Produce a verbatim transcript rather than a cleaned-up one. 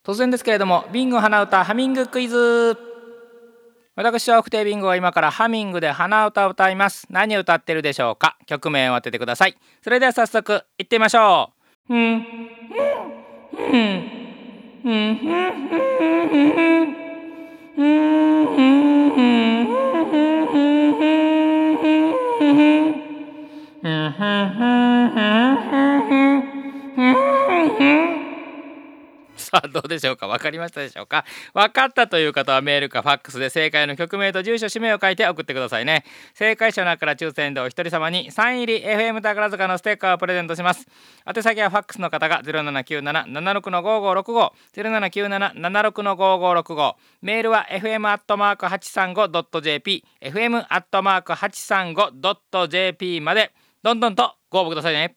突然ですけれども、ビンゴ鼻歌ハミングクイズ。私は不定ビンゴは今からハミングで鼻歌を歌います。何を歌ってるでしょうか。曲名を当ててください。それでは早速いってみましょう。うんうんうんうんさあどうでしょうか。分かりましたでしょうか。分かったという方はメールかファックスで正解の曲名と住所氏名を書いて送ってくださいね。正解者の中から抽選でお一人様にサイン入り エフエム 宝塚のステッカーをプレゼントします。宛先はファックスの方が ゼロななきゅうなな ななろく ごごろくご ゼロななきゅうなな ななろく ごごろくご、メールは エフエム アットマーク はちさんご ドット ジェーピー エフエム アットマーク はちさんご ドット ジェーピー までどんどんとご応募くださいね。